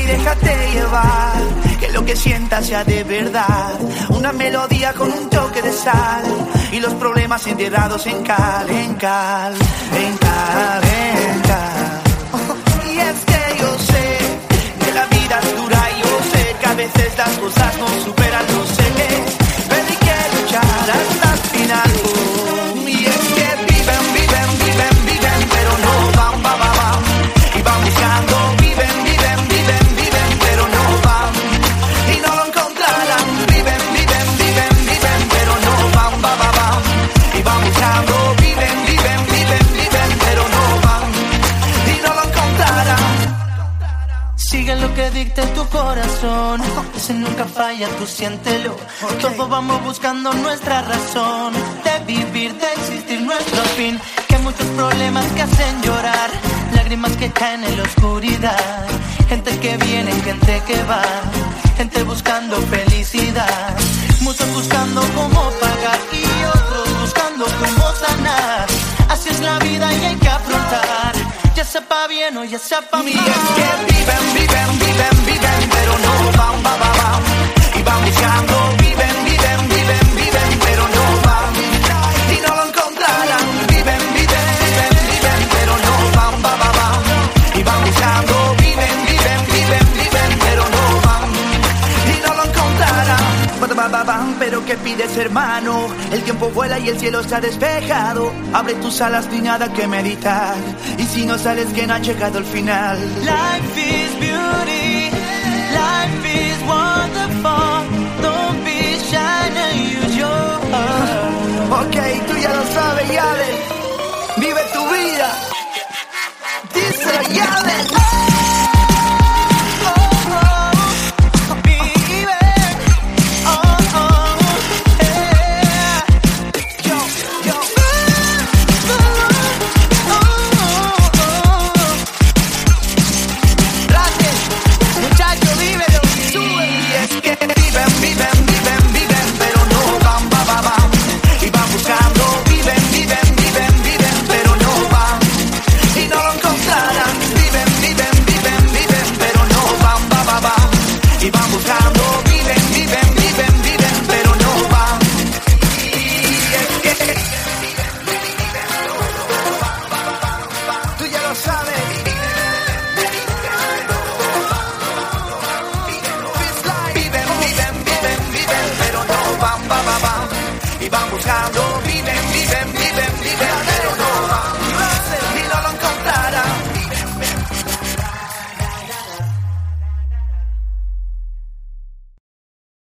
y déjate llevar, que lo que sientas sea de verdad. Una melodía con un toque de sal y los problemas enterrados en cal, en cal, en cal, en cal. Y es que yo sé que la vida es dura y yo sé que a veces las cosas no superan, no sé qué, pero hay que luchar hasta el final. Y es que viven, viven, viven, viven, pero no van, van, van, van. Y van buscando, viven, viven, viven, viven, pero no van. Y no lo encontrarán. Viven, viven, viven, viven, pero no van, van, van, van. Y van buscando, viven, viven, viven, viven, pero no van. Y no lo encontrarán. Sigue lo que dicte tu corazón, ese nunca falla, tú siéntelo. Todos vamos buscando nuestra razón de vivir, de existir, nuestro fin. Que hay muchos problemas que hacen llorar, lágrimas que caen en la oscuridad. Gente que viene, gente que va, gente buscando felicidad. Muchos buscando cómo pagar y otros buscando cómo sanar. Así es la vida y hay que afrontar, ya sepa bien o ya sepa mal. Y es que viven, viven, viven, viven, pero no van, van, van, van. Y van buscando, viven, viven, viven, viven, pero no van. Y no lo encontrarán. Viven, viven, viven, viven, pero no van, van, van, van. Y van buscando, viven, viven, viven, viven, pero no van. Y no lo encontrarán. Pero ¿qué pides, hermano? El tiempo vuela y el cielo está despejado. Abre tus alas, ni nada que meditar. Y si no sales, que no ha llegado el final. Life is beauty, life is wonderful. Don't be shy, now use your heart. Ok, tú ya lo sabes, Yalen. Vive tu vida. Díselo, Yalen. Y van buscando, viven, viven, viven, viven, pero no van. Y es que tú ya lo sabes. Viven, viven, viven, viven, pero no van, van, van, van. Y van buscando, viven, viven, viven.